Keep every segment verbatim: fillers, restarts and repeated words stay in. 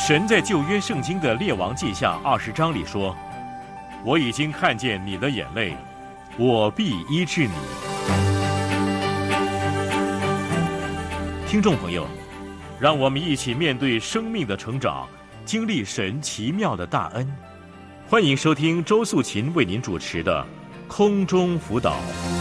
神在旧约圣经的列王记下二十章里说：“我已经看见你的眼泪，我必医治你。”听众朋友，让我们一起面对生命的成长，经历神奇妙的大恩。欢迎收听周素琴为您主持的空中辅导。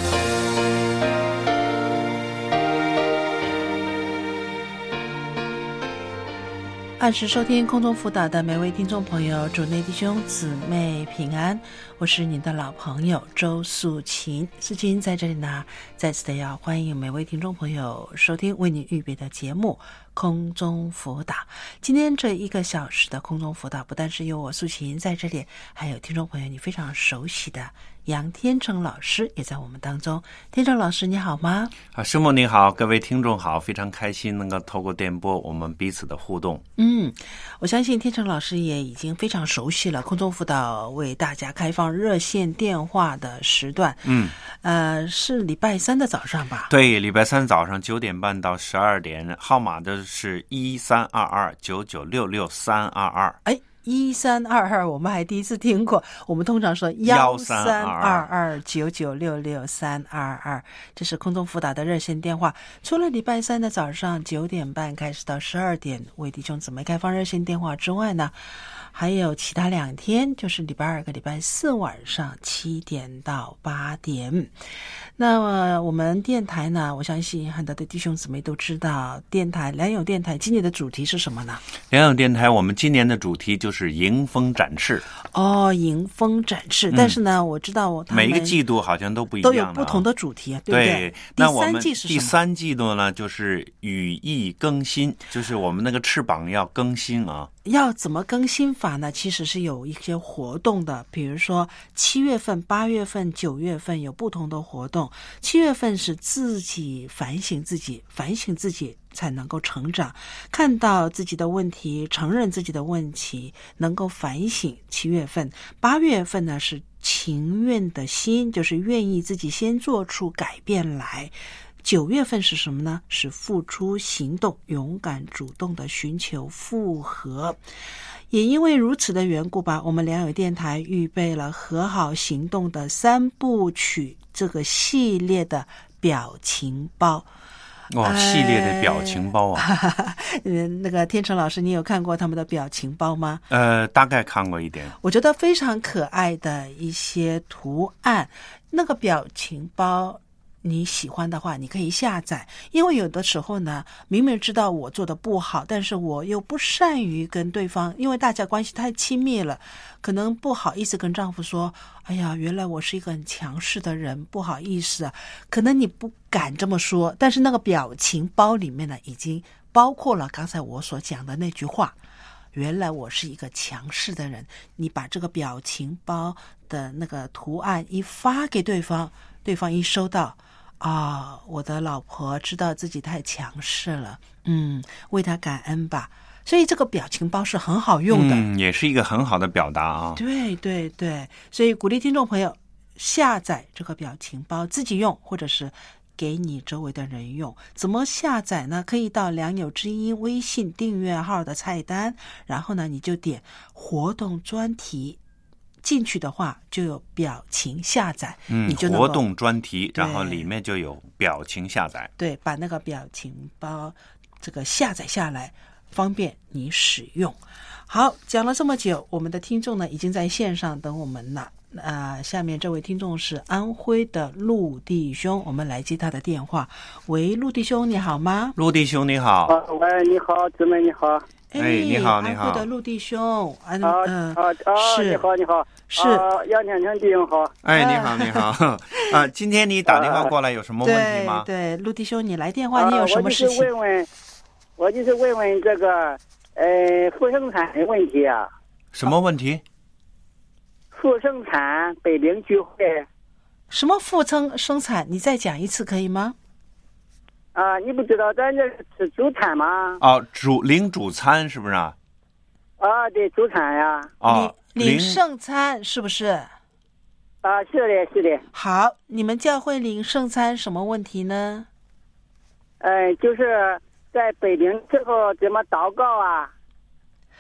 按时收听空中辅导的每位听众朋友，主内弟兄姊妹平安，我是您的老朋友周素琴。素琴在这里呢，再次的要欢迎每位听众朋友收听为您预备的节目空中辅导。今天这一个小时的空中辅导，不但是有我素琴在这里，还有听众朋友你非常熟悉的杨天成老师也在我们当中。天成老师你好吗？ 啊，师母你好，各位听众好，非常开心能够透过电波我们彼此的互动。 嗯，我相信天成老师也已经非常熟悉了空中辅导为大家开放热线电话的时段。 嗯， 呃，是礼拜三的早上吧？ 对，礼拜三早上九点半到十二点，号码的是一三二二九九六六三二二。 哎。一三二二，我们还第一次听过。我们通常说幺三二二九九六六三二二，这是空中辅导的热线电话。除了礼拜三的早上九点半开始到十二点为弟兄姊妹开放热线电话之外呢，还有其他两天，就是礼拜二和礼拜四晚上七点到八点。那么我们电台呢，我相信很多的弟兄姊妹都知道，电台良友电台今年的主题是什么呢？ 良友电台我们今年的主题就是迎风展翅。 哦，迎风展翅、嗯、但是呢我知道我每一个季度好像都不一样的、啊、 都有不同的主题，对不对？ 对，那我们第三季是什么？ 第三季度呢就是羽翼更新，就是我们那个翅膀要更新啊。 要怎么更新法呢？其实是有一些活动的，比如说七月份、八月份、九月份有不同的活动。七月份是自己反省自己，反省自己才能够成长，看到自己的问题，承认自己的问题，能够反省。七月份，八月份呢是情愿的心，就是愿意自己先做出改变来。九月份是什么呢？是付出行动，勇敢主动的寻求复合。也因为如此的缘故吧，我们良友电台预备了和好行动的三部曲这个系列的表情包。 哇、哦，系列的表情包啊！ 呃、那个天成老师，你有看过他们的表情包吗？ 呃，大概看过一点。 我觉得非常可爱的一些图案，那个表情包你喜欢的话你可以下载，因为有的时候呢明明知道我做的不好，但是我又不善于跟对方，因为大家关系太亲密了，可能不好意思跟丈夫说，哎呀原来我是一个很强势的人，不好意思啊，可能你不敢这么说，但是那个表情包里面呢已经包括了刚才我所讲的那句话，原来我是一个强势的人。你把这个表情包的那个图案一发给对方，对方一收到啊、哦，我的老婆知道自己太强势了，嗯，为她感恩吧。所以这个表情包是很好用的， 嗯，也是一个很好的表达啊。 对对对，所以鼓励听众朋友下载这个表情包自己用，或者是给你周围的人用。怎么下载呢？可以到良友之音微信订阅号的菜单，然后呢你就点活动专题，进去的话就有表情下载， 嗯， 你就能活动专题，然后里面就有表情下载。 对，把那个表情包这个下载下来，方便你使用。好，讲了这么久，我们的听众呢已经在线上等我们了。呃，下面这位听众是安徽的陆弟兄，我们来接他的电话。喂，陆弟兄你好吗？ 陆弟兄你好。 啊，喂，你好，姊妹你好。 哎，你好，你好。 安徽的陆弟兄，嗯、 啊呃、 啊啊， 是， 你好，你好， 是啊，杨天成弟兄好。 哎，你好，你好。啊，今天你打电话过来有什么问题吗？ 对对，陆弟兄，你来电话，你有什么事情？ 啊、我就是问问，我就是问问这个呃妇生产的问题啊。 什么问题？ 妇生产北陵聚会。 什么妇生生产？你再讲一次可以吗？ 啊，你不知道咱这是主餐吗？ 哦，主领主餐是不是啊？ 啊，对，主餐呀。 哦， 领领圣餐是不是？ 啊，是的，是的。 好，你们教会领圣餐什么问题呢？ 呃，就是在北陵之后怎么祷告啊？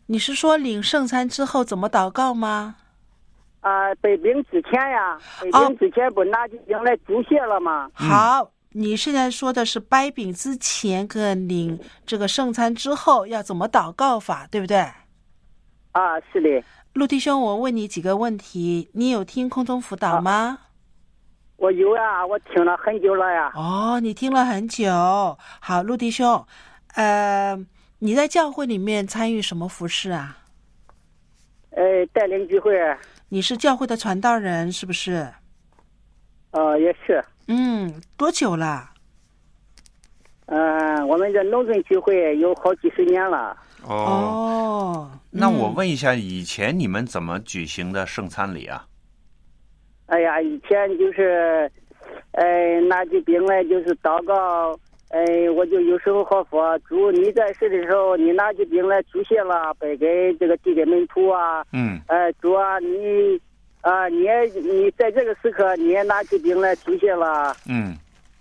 你是说领圣餐之后怎么祷告吗？ 啊，北冰之前呀，北冰之前不拿起饼来祝谢了吗？ 好，你现在说的是掰饼之前跟领这个圣餐之后要怎么祷告法，对不对？ 啊，是的。 陆弟兄，我问你几个问题，你有听空中辅导吗？ 啊，我有呀，我听了很久了呀。 哦，你听了很久。好，陆弟兄，呃，你在教会里面参与什么服事啊？ 呃，带领聚会。 你是教会的传道人是不是？ 呃，也是。 嗯，多久了？ 嗯、呃，我们这农村聚会有好几十年了。 哦， 哦那我问一下，以前你们怎么举行的圣餐礼啊？ 哎呀，以前就是，呃，拿起饼来就是祷告。哎，我就有时候好说，主你在世的时候，你拿起饼来祝谢了，摆给这个递给门徒啊。 嗯。 哎，主啊，你啊，你也你在这个时刻，你也拿起饼来祝谢了。 嗯。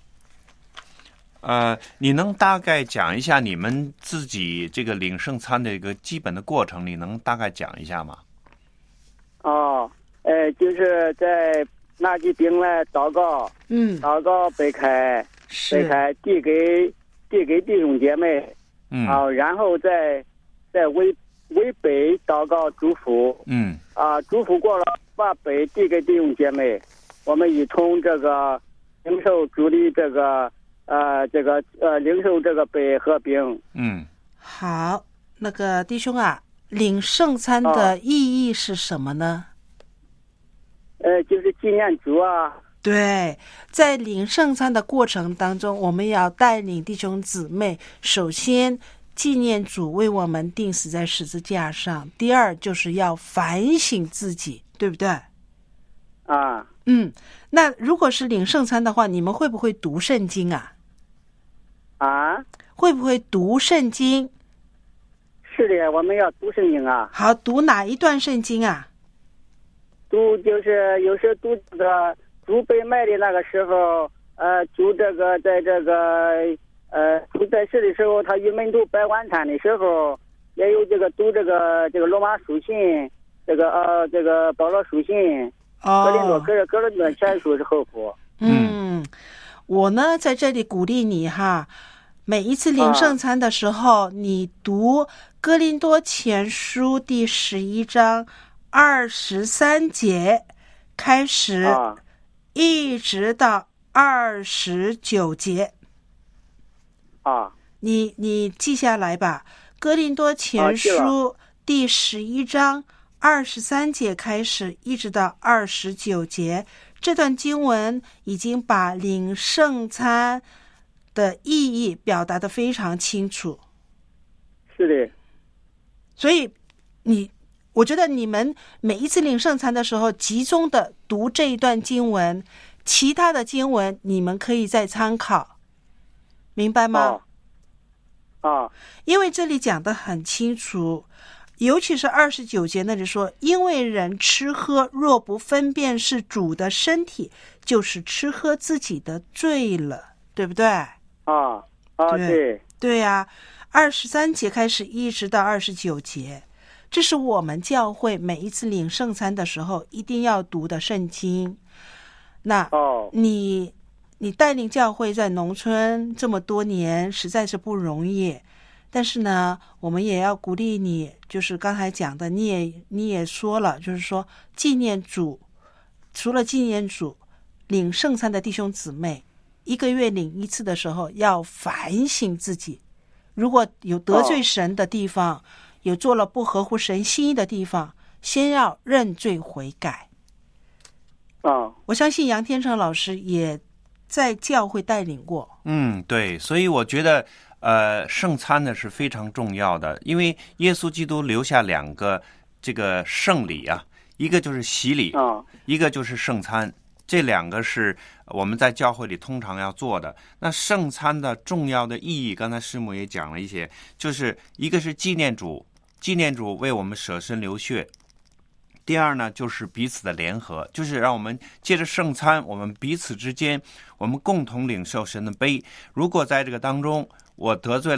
呃，你能大概讲一下你们自己这个领圣餐的一个基本的过程？你能大概讲一下吗？ 哦，呃，就是在拿起饼来祷告， 嗯， 祷告掰开，掰开递给递给弟兄姐妹， 嗯， 啊，然后再再为为杯祷告祝福， 嗯， 啊，祝福过了，把杯递给弟兄姐妹，我们一同这个领受主的这个呃这个呃领受这个杯和饼。 嗯， 好，那个弟兄啊，领圣餐的意义是什么呢？ 呃，就是纪念主啊。 对，在领圣餐的过程当中，我们要带领弟兄姊妹，首先纪念主为我们钉死在十字架上，第二就是要反省自己，对不对？ 啊， 嗯，那如果是领圣餐的话，你们会不会读圣经啊？ 啊？ 会不会读圣经？ 是的，我们要读圣经啊。 好，读哪一段圣经啊？ 读就是有时读这个主被卖的那个时候，呃，主这个在这个呃主在世的时候，他与门徒摆晚餐的时候，也有这个读这个这个罗马书信，这个呃这个保罗书信， 哦， 哥林多哥哥林多前书是后书。 嗯，我呢在这里鼓励你哈，每一次领圣餐的时候，啊、你读哥林多前书第十一章二十三节开始， 啊、 一直到二十九节。 啊， 你你记下来吧。哥林多前书第十一章二十三节开始，一直到二十九节。这段经文已经把领圣餐的意义表达得非常清楚。 是的。 所以你我觉得你们每一次领圣餐的时候，集中的读这一段经文，其他的经文你们可以再参考，明白吗？ 哦哦， 因为这里讲得很清楚，尤其是二十九节那里说，因为人吃喝若不分辨是主的身体，就是吃喝自己的罪了，对不对？ 啊啊，对对呀，二十三节开始一直到二十九节，这是我们教会每一次领圣餐的时候一定要读的圣经。那哦， 你你带领教会在农村这么多年，实在是不容易。但是呢，我们也要鼓励你，就是刚才讲的，你也你也说了，就是说纪念主，除了纪念主，领圣餐的弟兄姊妹，一个月领一次的时候，要反省自己，如果有得罪神的地方，哦、有做了不合乎神心意的地方，先要认罪悔改。 哦， 我相信杨天成老师也在教会带领过。 嗯，对，所以我觉得。呃，圣餐呢是非常重要的，因为耶稣基督留下两个这个圣礼啊，一个就是洗礼， 哦、 一个就是圣餐，这两个是我们在教会里通常要做的。那圣餐的重要的意义，刚才师母也讲了一些，就是一个是纪念主，纪念主为我们舍身流血；第二呢，就是彼此的联合，就是让我们借着圣餐，我们彼此之间，我们共同领受神的杯。如果在这个当中，我得罪了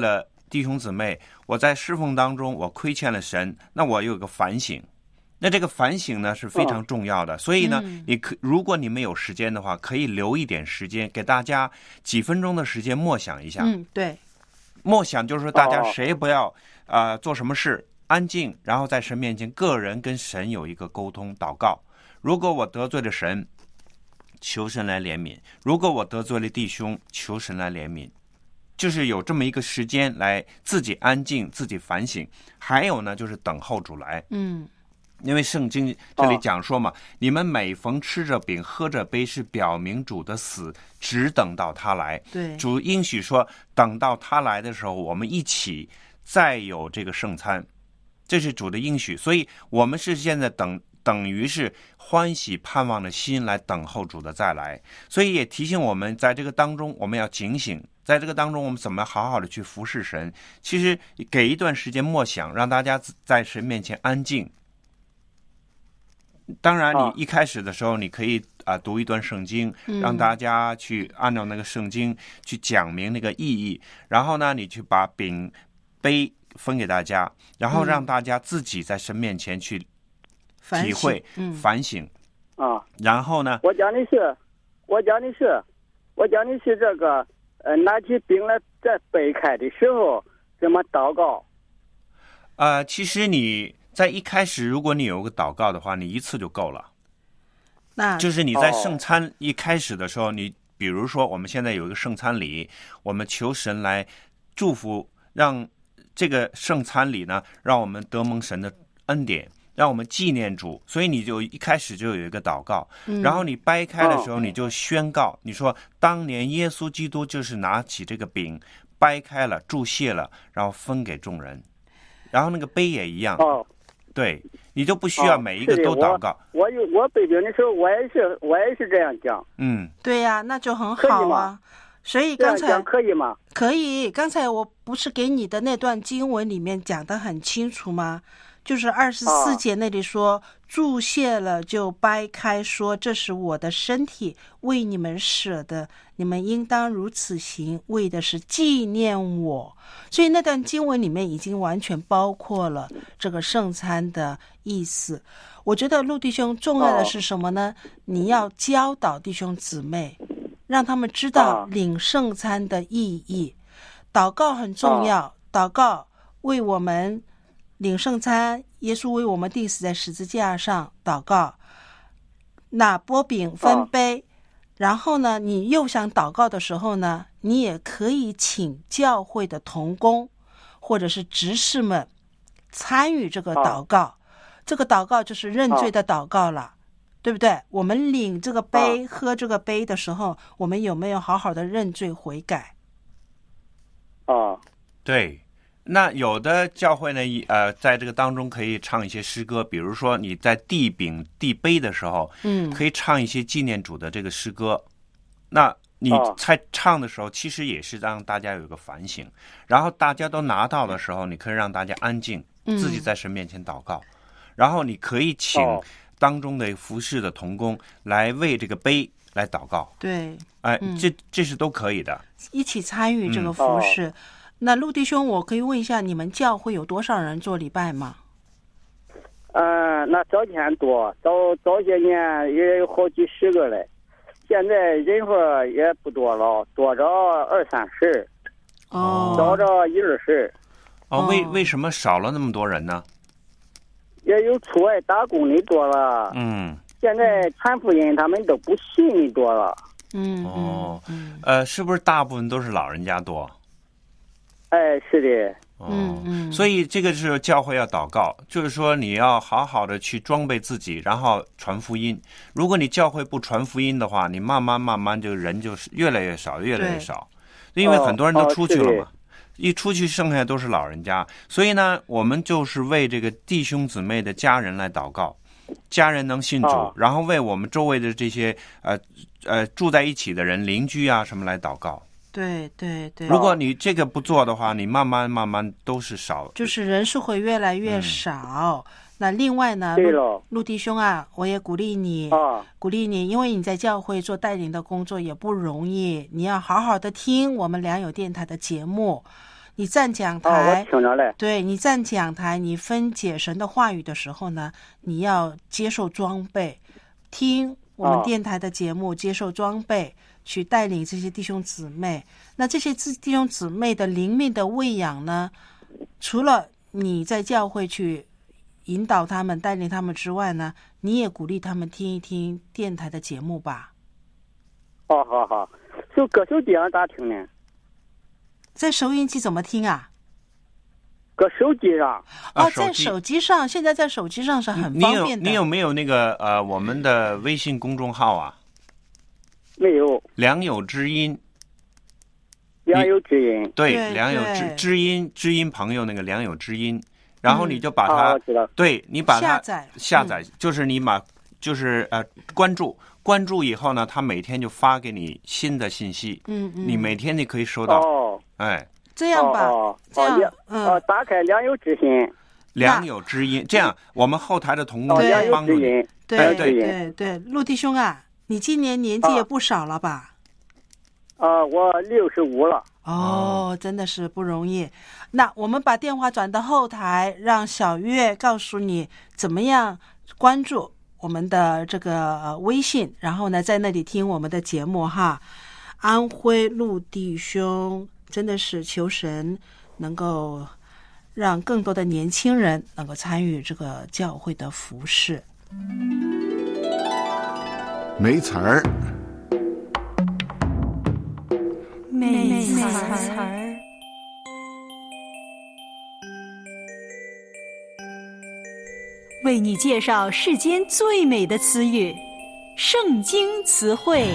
弟兄姊妹，我在侍奉当中我亏欠了神，那我有个反省。那这个反省呢是非常重要的，所以呢， 嗯、 你可如果你们有时间的话，可以留一点时间给大家几分钟的时间默想一下。 嗯，对， 默想就是说大家谁不要啊、呃、做什么事，安静，然后在神面前个人跟神有一个沟通祷告。如果我得罪了神，求神来怜悯；如果我得罪了弟兄，求神来怜悯。就是有这么一个时间来自己安静，自己反省。还有呢，就是等候主来。 嗯。 因为圣经这里讲说嘛，哦、你们每逢吃着饼喝着杯，是表明主的死，只等到他来。 对， 主应许说，等到他来的时候，我们一起再有这个圣餐，这是主的应许。所以我们是现在等，等于是欢喜盼望的心来等候主的再来。所以也提醒我们，在这个当中，我们要警醒。在这个当中，我们怎么好好的去服侍神？其实给一段时间默想，让大家在神面前安静。当然你一开始的时候你可以啊、呃、读一段圣经，让大家去按照那个圣经去讲明那个意义，然后呢你去把饼杯分给大家，然后让大家自己在神面前去体会、 嗯、 反省啊。 然后呢我讲的是我讲的是我讲的是这个呃拿起饼来在掰开的时候怎么祷告。 呃其实你在一开始，如果你有个祷告的话，你一次就够了。 那就是你在圣餐一开始的时候，你比如说我们现在有一个圣餐礼，我们求神来祝福，让这个圣餐礼呢，让我们得蒙神的恩典，让我们纪念主。所以你就一开始就有一个祷告， 嗯、 然后你掰开的时候，你就宣告，你说当年耶稣基督就是拿起这个饼，掰开了，注谢了，然后分给众人，然后那个杯也一样。 哦， 对，你就不需要每一个都祷告。 哦、我有我背饼的时候，我也是我也是这样讲。 嗯， 对呀、啊，那就很好啊。所以刚才可以吗？ 可以。刚才我不是给你的那段经文里面讲得很清楚吗？就是二十四节那里说，啊、注谢了就掰开说，这是我的身体，为你们舍的，你们应当如此行，为的是纪念我。所以那段经文里面已经完全包括了这个圣餐的意思。我觉得陆弟兄重要的是什么呢？哦、你要教导弟兄姊妹，让他们知道领圣餐的意义。祷告很重要，祷告为我们领圣餐，耶稣为我们钉死在十字架上，祷告。那拨饼分杯，然后呢，你又想祷告的时候呢，你也可以请教会的同工或者是执事们参与这个祷告。这个祷告就是认罪的祷告了，对不对？我们领这个杯、喝这个杯的时候，我们有没有好好的认罪悔改？ 哦， 对。那有的教会呢，呃，在这个当中可以唱一些诗歌，比如说你在递饼递杯的时候， 嗯， 可以唱一些纪念主的这个诗歌。那你在唱的时候，其实也是让大家有一个反省，然后大家都拿到的时候，你可以让大家安静，自己在神面前祷告，嗯、然后你可以请当中的服侍的同工来为这个杯来祷告。 对， 哎，嗯、这这是都可以的， 一起参与这个服侍。嗯那陆弟兄，我可以问一下，你们教会有多少人做礼拜吗？ 呃，那早前多，早早些年也有好几十个嘞，现在人数也不多了，多着二三十， 哦， 少着一二十。 哦，为为什么少了那么多人呢？ 也有出外打工的多了， 嗯， 现在传福音他们都不信的多了， 嗯， 哦， 嗯， 呃，是不是大部分都是老人家多？ 哎，是的， 嗯嗯， 所以这个是教会要祷告，就是说你要好好的去装备自己，然后传福音。如果你教会不传福音的话，你慢慢慢慢就人就是越来越少，越来越少，因为很多人都出去了嘛， 哦哦、 一出去剩下都是老人家。所以呢，我们就是为这个弟兄姊妹的家人来祷告，家人能信主， 哦、 然后为我们周围的这些呃呃住在一起的人、邻居啊什么来祷告。 对对对， 如果你这个不做的话，你慢慢慢慢都是少， 就是人数会越来越少。嗯、那另外呢，陆陆弟兄啊，我也鼓励你， 啊、 鼓励你，因为你在教会做带领的工作也不容易，你要好好的听我们良友电台的节目。 你站讲哦， 台， 我听着嘞。 对，你站讲台，你分解神的话语的时候呢，你要接受装备，听我们哦电台的节目，接受装备，去带领这些弟兄姊妹。那这些弟兄姊妹的灵命的喂养呢，除了你在教会去引导他们、带领他们之外呢，你也鼓励他们听一听电台的节目吧。 好好好，就搁手机上咋听呢？ 在收音机怎么听啊？ 搁手机上。 哦， 啊手机在手机上，现在在手机上是很你有方便的。 你有没有那个呃我们的微信公众号啊？ 没有。 良友知音。 良友知音。 对， 对良友知对知音知音朋友那个良友知音，然后你就把啊， 它， 我知道。 对你把它下载下载，就是你把就是呃关注关注以后呢，他每天就发给你新的信息， 嗯嗯， 你每天你可以收到， 哦。 哎， 这样吧， 哦这样哦良嗯哦，打开良友知心。 良友知音，这样我们后台的同工哦， 对良友帮助你。 知音。 对哎对对对，陆弟兄啊，你今年年纪也不少了吧？ 啊，我六十五了。 哦，真的是不容易。那我们把电话转到后台，让小月告诉你怎么样关注我们的这个呃微信，然后呢，在那里听我们的节目哈。安徽陆弟兄真的是求神能够让更多的年轻人能够参与这个教会的服事。 没词儿， 没词儿。为你介绍世间最美的词语——圣经词汇。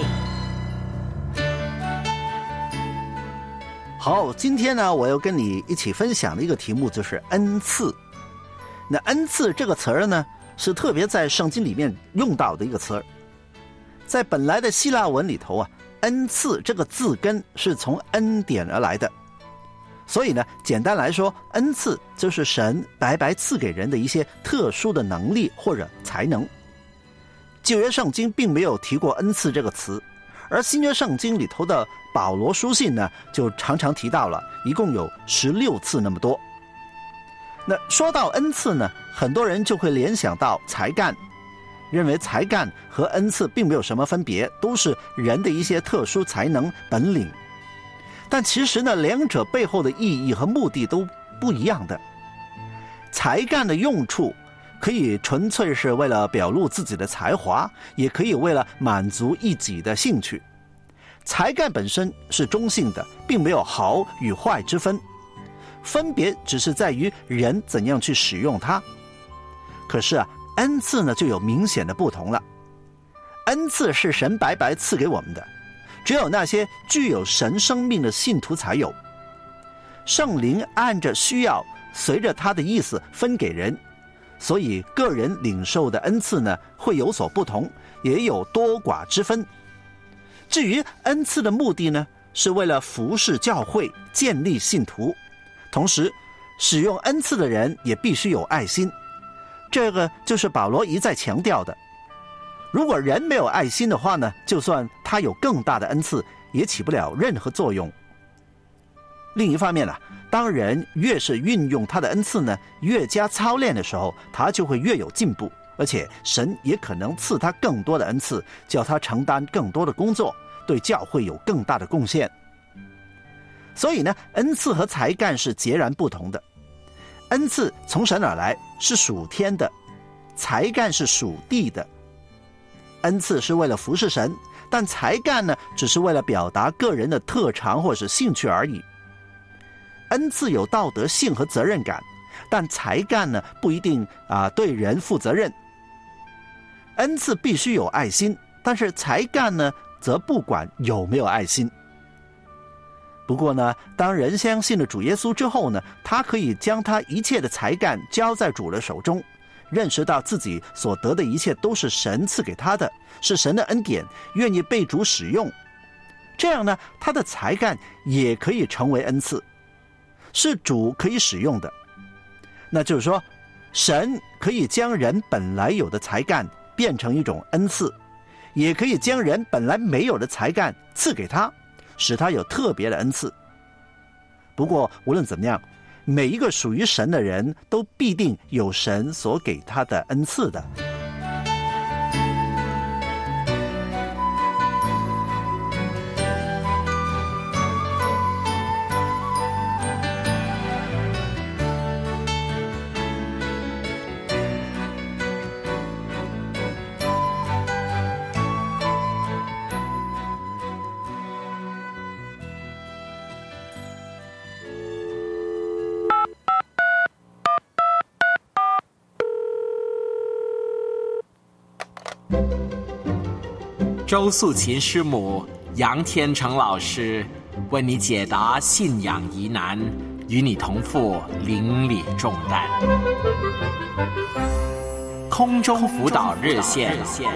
好，今天呢，我要跟你一起分享的一个题目就是恩赐。那恩赐这个词儿呢，是特别在圣经里面用到的一个词儿。在本来的希腊文里头啊，恩赐这个字根是从恩典而来的。所以呢，简单来说，恩赐就是神白白赐给人的一些特殊的能力或者才能。旧约圣经并没有提过恩赐这个词，而新约圣经里头的保罗书信呢，就常常提到了，一共有十六次那么多。那说到恩赐呢，很多人就会联想到才干，认为才干和恩赐并没有什么分别，都是人的一些特殊才能本领。但其实呢，两者背后的意义和目的都不一样的。才干的用处可以纯粹是为了表露自己的才华，也可以为了满足一己的兴趣。才干本身是中性的，并没有好与坏之分，分别只是在于人怎样去使用它。可是啊，恩赐呢就有明显的不同了。恩赐是神白白赐给我们的，只有那些具有神生命的信徒才有。圣灵按着需要，随着他的意思分给人，所以个人领受的恩赐呢会有所不同，也有多寡之分。至于恩赐的目的呢，是为了服侍教会，建立信徒。同时，使用恩赐的人也必须有爱心，这个就是保罗一再强调的。如果人没有爱心的话呢，就算他有更大的恩赐，也起不了任何作用。另一方面呢、啊，当人越是运用他的恩赐呢，越加操练的时候，他就会越有进步，而且神也可能赐他更多的恩赐，叫他承担更多的工作，对教会有更大的贡献。所以呢，恩赐和才干是截然不同的。恩赐从神而来，是属天的；才干是属地的。恩赐是为了服侍神，但才干呢，只是为了表达个人的特长或是兴趣而已。恩赐有道德性和责任感，但才干呢，不一定啊、呃、对人负责任。恩赐必须有爱心，但是才干呢，则不管有没有爱心。不过呢，当人相信了主耶稣之后呢，他可以将他一切的才干交在主的手中，认识到自己所得的一切都是神赐给他的，是神的恩典，愿意被主使用。这样呢，他的才干也可以成为恩赐，是主可以使用的。那就是说，神可以将人本来有的才干变成一种恩赐，也可以将人本来没有的才干赐给他，使他有特别的恩赐。 不过无论怎么样，每一个属于神的人都必定有神所给他的恩赐的。 周素琴师母、杨天成老师为你解答信仰疑难，与你同负邻里重担。空中辅导热线。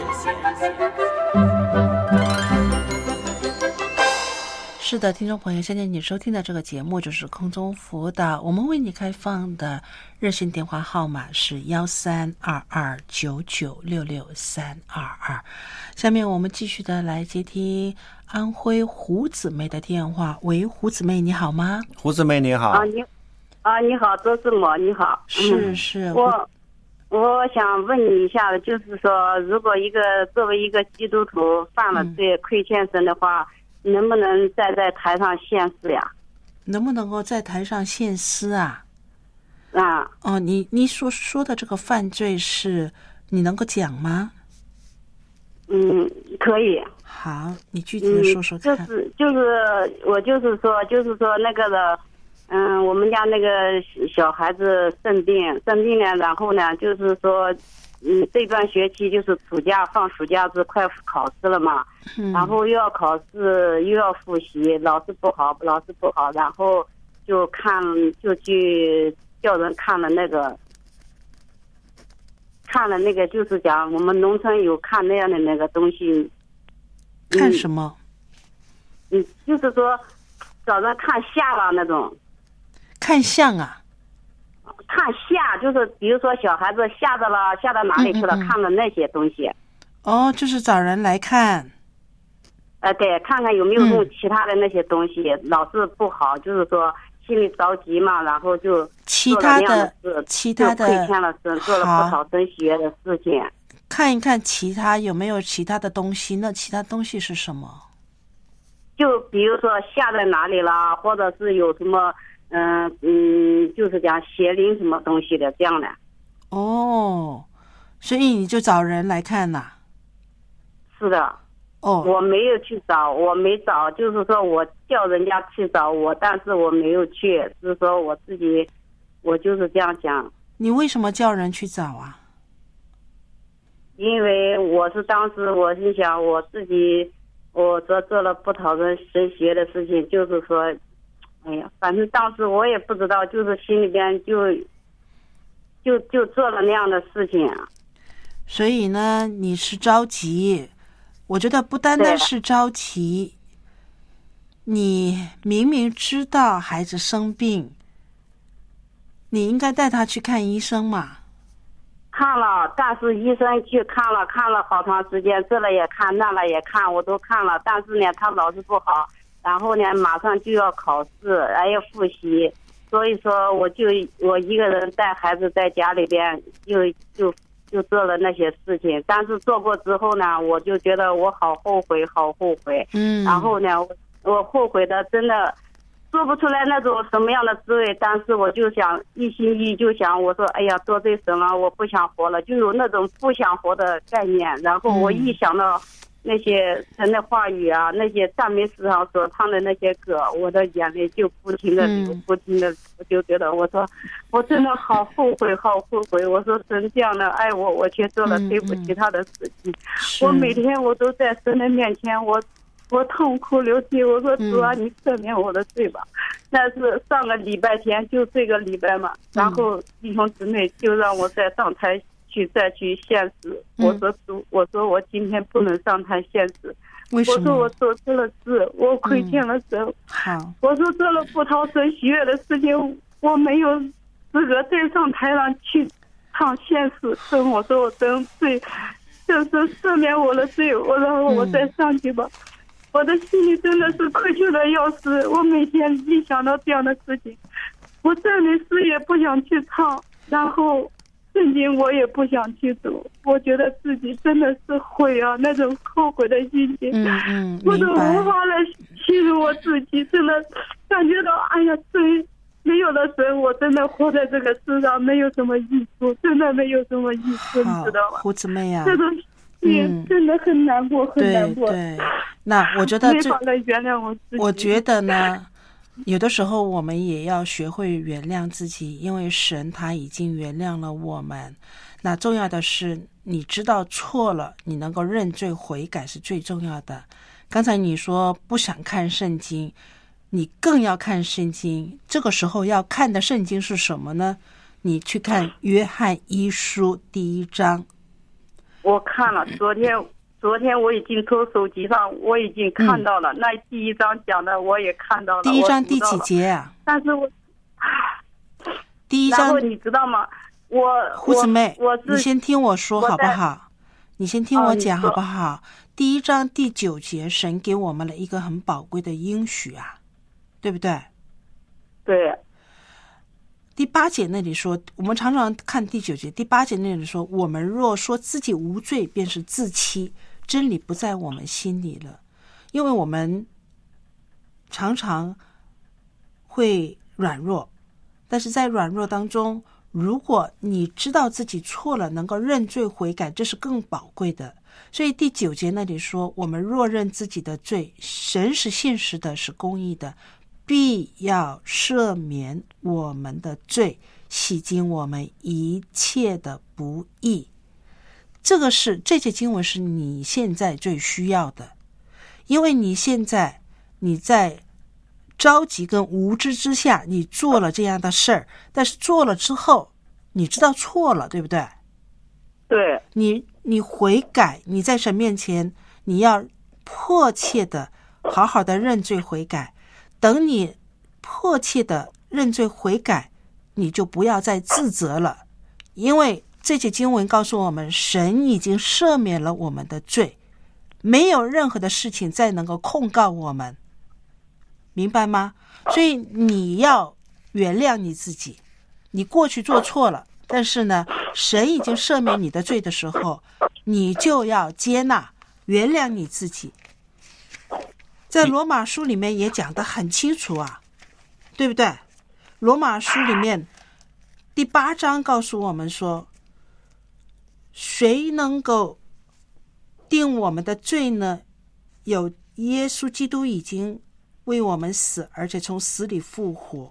是的，听众朋友，现在你收听的这个节目就是空中辅导，我们为你开放的热线电话号码是幺三二二九九六六三二二。下面我们继续的来接听安徽胡姊妹的电话。喂，胡姊妹，你好吗？ 胡姊妹你好。 啊，你啊，你好，周师母，你好。 是是， 嗯、我我想问你一下，就是说，如果一个作为一个基督徒犯了罪、嗯、亏欠神的话，能不能再在台上献诗呀？ 能不能够在台上献诗啊？ 啊， 哦，你你所说的这个犯罪是，你能够讲吗？ 嗯，可以。 好，你具体的说说看。 嗯、就是就是我就是说就是说那个的，嗯，我们家那个小孩子生病生病了，然后呢，就是说，嗯，这段学期就是暑假放暑假是快考试了嘛。嗯、然后又要考试又要复习，老师不好，老师不好，然后就看就去叫人看了那个，看了那个就是讲我们农村有看那样的那个东西。 看什么？ 嗯，嗯就是说找人看相了那种。 看相啊？ 看相就是比如说小孩子吓着了，吓到哪里去了，嗯嗯嗯看了那些东西。 哦，就是找人来看。 呃，对，看看有没有用其他的那些东西，嗯、老是不好，就是说心里着急嘛，然后就其他的其他的亏欠了神，做了不讨神喜悦的事情。 看一看其他有没有其他的东西，那其他东西是什么？ 就比如说下在哪里啦，或者是有什么，嗯、呃、嗯，就是讲邪灵什么东西的这样的。 哦，所以你就找人来看呐？ 是的。 哦， 我没有去找，我没找，就是说我叫人家去找我，但是我没有去，是说我自己，我就是这样讲。 你为什么叫人去找啊？ 因为我是当时我是想我自己，我做做了不讨人神喜悦的事情，就是说，哎呀，反正当时我也不知道，就是心里边就就就做了那样的事情。 所以呢，你是着急。我觉得不单单是着急，你明明知道孩子生病，你应该带他去看医生嘛。 看了，但是医生去看了，看了好长时间，这了也看，那了也看，我都看了，但是呢，他老是不好，然后呢，马上就要考试，还要复习，所以说我就我一个人带孩子在家里边，就就。就做了那些事情，但是做过之后呢，我就觉得我好后悔，好后悔。嗯，然后呢，我我后悔的真的说不出来那种什么样的滋味，但是我就想一心一意就想，我说哎呀，做对神了，我不想活了，就有那种不想活的概念。然后我一想到那些神的话语啊，那些赞美诗上所唱的那些歌，我的眼泪就不停的流，不停的，我就觉得我说我真的好后悔，好后悔。我说神这样的爱我，我却做了对不起他的事情。我每天我都在神的面前，我我痛哭流涕，我说主啊，你赦免我的罪吧。但是上个礼拜天就这个礼拜嘛，然后弟兄姊妹就让我再上台去再去献诗。我说主，我说我今天不能上台献诗。 为什么？ 我说我做错了事，我亏欠了神。 好、嗯， 我说做了不讨神喜悦的事情，我没有资格再上台上去唱献诗。神，我说我真罪，就是赦免我的罪，我然后我再上去吧。嗯、 我的心里真的是愧疚的要死。我每天一想到这样的事情，我赞美诗也不想去唱，然后圣经我也不想去读，我觉得自己真的是悔啊，那种后悔的心情， 嗯嗯， 我都无法来形容我自己，真的感觉到，哎呀，对，没有了神，我真的活在这个世上没有什么意思，真的没有什么意思，你知道吗？ 胡姊妹啊， 这种心真的很难过，很难过。 对对，那我觉得没法来原谅我自己。 我觉得呢，有的时候我们也要学会原谅自己，因为神他已经原谅了我们。那重要的是你知道错了，你能够认罪悔改是最重要的。刚才你说不想看圣经，你更要看圣经。这个时候要看的圣经是什么呢？你去看约翰一书第一章。 我看了，昨天昨天我已经从手机上我已经看到了，嗯、那第一章讲的我也看到了。 第一章第几节啊？ 但是我第一章， 然后你知道吗？我胡姊妹， 我你先听我说好不好？你先听我讲好不好？哦、第一章第九节，神给我们了一个很宝贵的应许啊，对不对？ 对。 第八节那里说，我们常常看第九节，第八节那里说，我们若说自己无罪，便是自欺，真理不在我们心里了。因为我们常常会软弱，但是在软弱当中，如果你知道自己错了，能够认罪悔改，这是更宝贵的。所以第九节那里说，我们若认自己的罪，神是信实的，是公义的，必要赦免我们的罪，洗净我们一切的不义。这个是这节经文是你现在最需要的，因为你现在你在着急跟无知之下，你做了这样的事儿，但是做了之后你知道错了，对不对？ 对， 你你悔改，你在神面前你要迫切的好好的认罪悔改。等你迫切的认罪悔改，你就不要再自责了，因为这节经文告诉我们，神已经赦免了我们的罪，没有任何的事情再能够控告我们，明白吗？所以你要原谅你自己，你过去做错了，但是呢，神已经赦免你的罪的时候，你就要接纳原谅你自己。在罗马书里面也讲得很清楚啊，对不对？罗马书里面第八章告诉我们说，谁能够定我们的罪呢？有耶稣基督已经为我们死，而且从死里复活，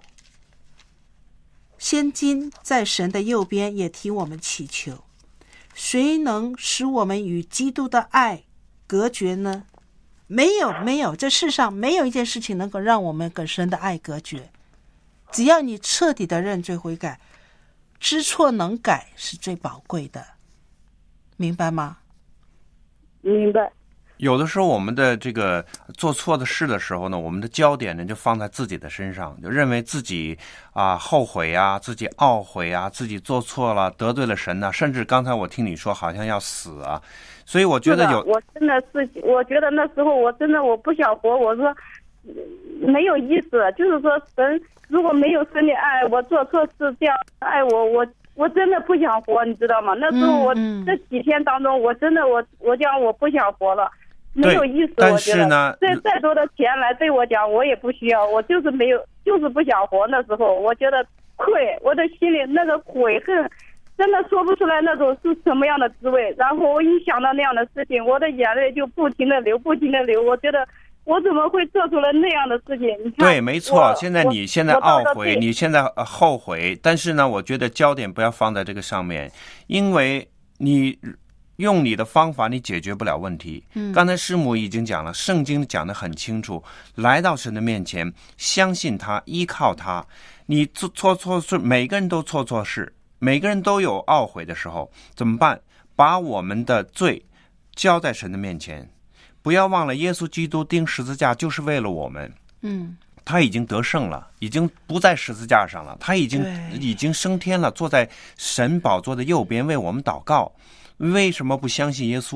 现今在神的右边也替我们祈求。谁能使我们与基督的爱隔绝呢？没有，没有，这世上没有一件事情能够让我们跟神的爱隔绝。只要你彻底的认罪悔改，知错能改是最宝贵的，明白吗？ 明白。 有的时候我们的这个做错的事的时候呢，我们的焦点呢就放在自己的身上，就认为自己啊后悔啊，自己懊悔啊，自己做错了，得罪了神啊，甚至刚才我听你说好像要死啊。所以我觉得有， 我真的是，我觉得那时候我真的我不想活，我说没有意思，就是说神如果没有神的爱，我做错事这样爱我，我我真的不想活，你知道吗？那时候我、嗯嗯、这几天当中，我真的我我讲我不想活了，没有意思。 但是呢， 再再多的钱来对我讲，我也不需要，我就是没有，就是不想活。那时候我觉得愧，我的心里那个悔恨。真的说不出来那种是什么样的滋味，然后我一想到那样的事情，我的眼泪就不停的流，不停的流。我觉得我怎么会做出了那样的事情？你看， 对，没错。现在你现在懊悔，你现在后悔，但是呢，我觉得焦点不要放在这个上面，因为你用你的方法，你解决不了问题。嗯，刚才师母已经讲了，圣经讲得很清楚，来到神的面前，相信他，依靠他。你做错错事，每个人都错错事。每个人都有懊悔的时候，怎么办？把我们的罪交在神的面前，不要忘了耶稣基督钉十字架就是为了我们。嗯，他已经得胜了，已经不在十字架上了，他已经已经升天了，坐在神宝座的右边为我们祷告。为什么不相信耶稣呢？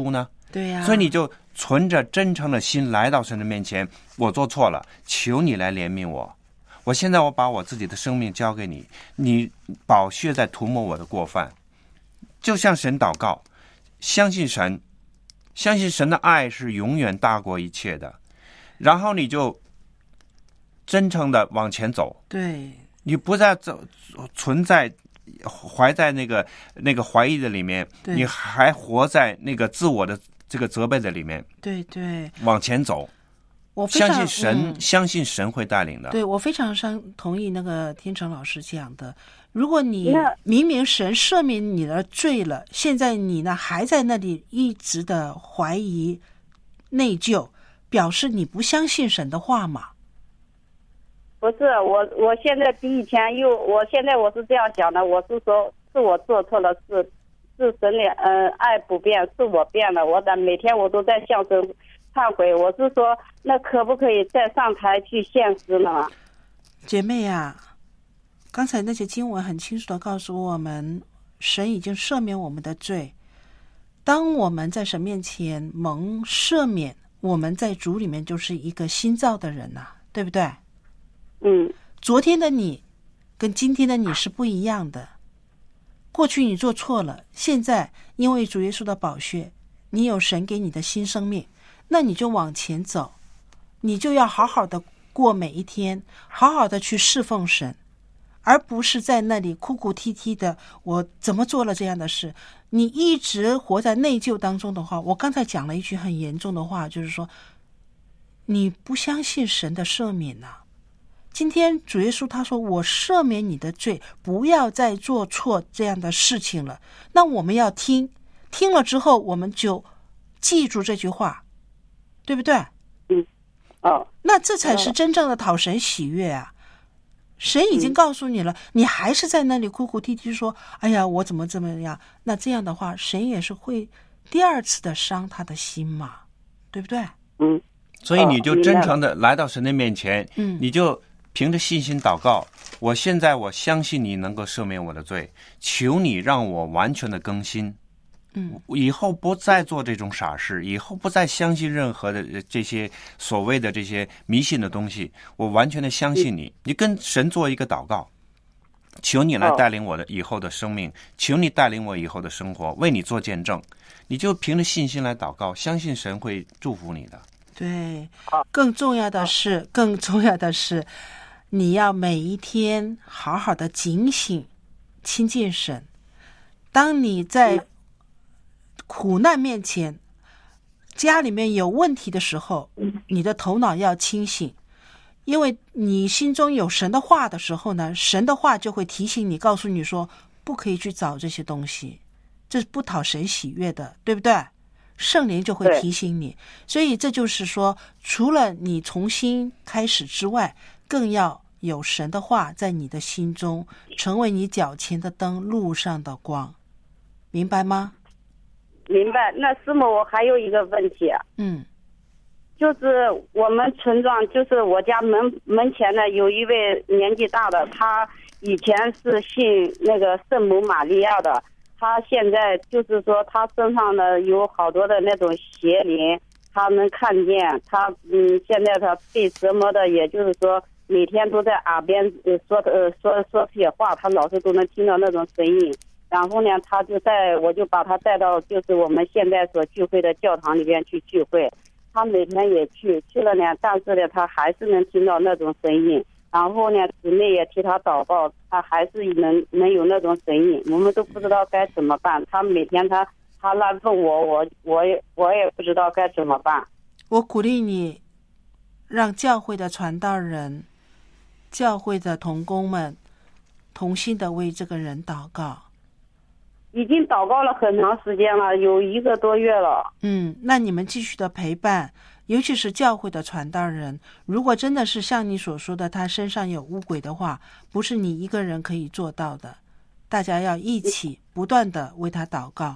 对呀、啊， 所以你就存着真诚的心来到神的面前，我做错了，求你来怜悯我。我现在我把我自己的生命交给你，你宝血在涂抹我的过犯，就向神祷告，相信神，相信神的爱是永远大过一切的，然后你就真诚的往前走。 对， 你不再走存在怀在那个那个怀疑的里面，你还活在那个自我的这个责备的里面。 对对， 往前走。 我相信神、 嗯， 相信神会带领的。 对，我非常相同意那个天成老师讲的。如果你明明神赦免你的罪了，现在你呢还在那里一直的怀疑、内疚，表示你不相信神的话嘛？ 不是我，我现在比以前又，我现在我是这样想的，我是说，是我做错了事，是神的嗯、呃、爱不变，是我变了，我的每天我都在向神忏悔。我是说，那可不可以再上台去献诗呢？ 姐妹呀、啊，刚才那些经文很清楚的告诉我们，神已经赦免我们的罪。当我们在神面前蒙赦免，我们在主里面就是一个新造的人呐、啊，对不对？ 嗯， 昨天的你跟今天的你是不一样的。过去你做错了，现在因为主耶稣的宝血，你有神给你的新生命，那你就往前走，你就要好好的过每一天，好好的去侍奉神，而不是在那里哭哭啼啼的，我怎么做了这样的事。你一直活在内疚当中的话，我刚才讲了一句很严重的话，就是说你不相信神的赦免啊。今天主耶稣他说，我赦免你的罪，不要再做错这样的事情了。那我们要听，听了之后我们就记住这句话，对不对？ 嗯，哦， 那这才是真正的讨神喜悦啊。神已经告诉你了、嗯、你还是在那里哭哭啼啼说，哎呀我怎么怎么样，那这样的话神也是会第二次的伤他的心嘛，对不对？ 嗯， 所以你就真诚的来到神的面前， 嗯， 你就凭着信心祷告，我现在我相信你能够赦免我的罪，求你让我完全的更新， 嗯， 以后不再做这种傻事，以后不再相信任何的这些所谓的这些迷信的东西，我完全的相信你。你跟神做一个祷告，求你来带领我的以后的生命，求你带领我以后的生活，为你做见证。你就凭着信心来祷告，相信神会祝福你的。 对，更重要的是，更重要的是，你要每一天好好的警醒，亲近神。当你在苦难面前，家里面有问题的时候，你的头脑要清醒，因为你心中有神的话的时候呢，神的话就会提醒你，告诉你说不可以去找这些东西，这是不讨神喜悦的，对不对？圣灵就会提醒你。所以这就是说，除了你重新开始之外，更要有神的话在你的心中，成为你脚前的灯，路上的光，明白吗？ 明白。那师母，我还有一个问题， 嗯， 就是我们村庄，就是我家门门前呢有一位年纪大的，他以前是信那个圣母玛利亚的，他现在就是说他身上呢有好多的那种邪灵，他能看见他，嗯，现在他被折磨的，也就是说每天都在耳边呃说呃说说这些话，他老是都能听到那种声音。然后呢，他就带我就把他带到就是我们现在所聚会的教堂里边去聚会，他每天也去去了呢，但是呢他还是能听到那种声音。然后呢，姊妹也替他祷告，他还是能能有那种声音，我们都不知道该怎么办。他每天他他来问我，我我也我也不知道该怎么办。 我鼓励你，让教会的传道人、教会的同工们同心的为这个人祷告。 已经祷告了很长时间了，有一个多月了。 嗯，那你们继续的陪伴，尤其是教会的传道人，如果真的是像你所说的他身上有污鬼的话，不是你一个人可以做到的，大家要一起不断的为他祷告。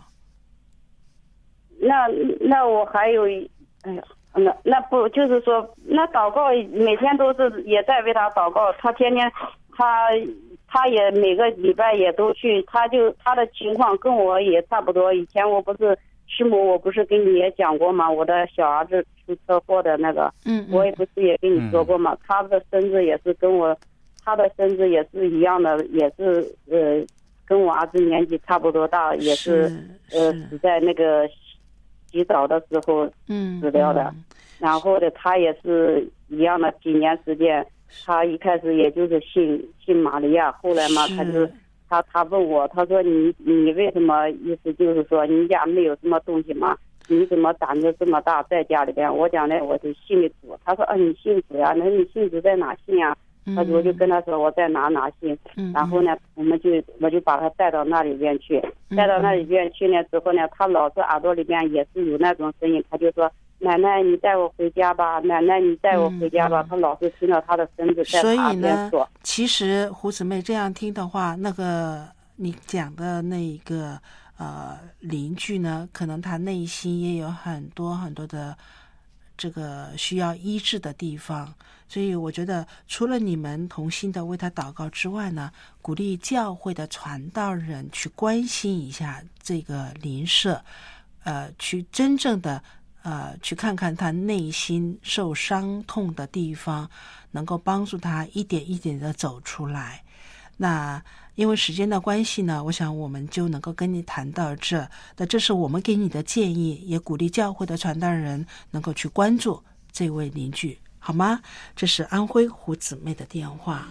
那那我还有，哎呀，那那不就是说，那祷告每天都是也在为他祷告，他天天他他也每个礼拜也都去，他就他的情况跟我也差不多。以前我不是师母，我不是跟你也讲过吗？我的小儿子出车祸的那个， 嗯， 我也不是也跟你说过吗？嗯、他的身子也是跟我，他的身子也是一样的，也是呃，跟我儿子年纪差不多大，也是, 是呃死在那个洗澡的时候死掉的。嗯嗯、然后呢，他也是一样的，几年时间，他一开始也就是信信玛利亚，后来嘛，他就。他他问我，他说你你为什么意思就是说你家没有什么东西吗？你怎么胆子这么大在家里边？我讲呢，我就信的主。他说啊，你信主呀？那你信主在哪信呀？他就我就跟他说我在哪哪信。然后呢，我们就我就把他带到那里边去，带到那里边去呢之后呢，他老是耳朵里边也是有那种声音，他就说。奶奶，你带我回家吧！奶奶，你带我回家吧！嗯、他老是听到他的声子在旁边说。所以呢， 其实胡姊妹这样听的话，那个你讲的那一个呃邻居呢，可能他内心也有很多很多的这个需要医治的地方。所以我觉得，除了你们同心的为他祷告之外呢，鼓励教会的传道人去关心一下这个邻舍，呃，去真正的。呃，去看看他内心受伤痛的地方，能够帮助他一点一点的走出来。那因为时间的关系呢，我想我们就能够跟你谈到这。那这是我们给你的建议，也鼓励教会的传道人能够去关注这位邻居，好吗？这是安徽胡姊妹的电话。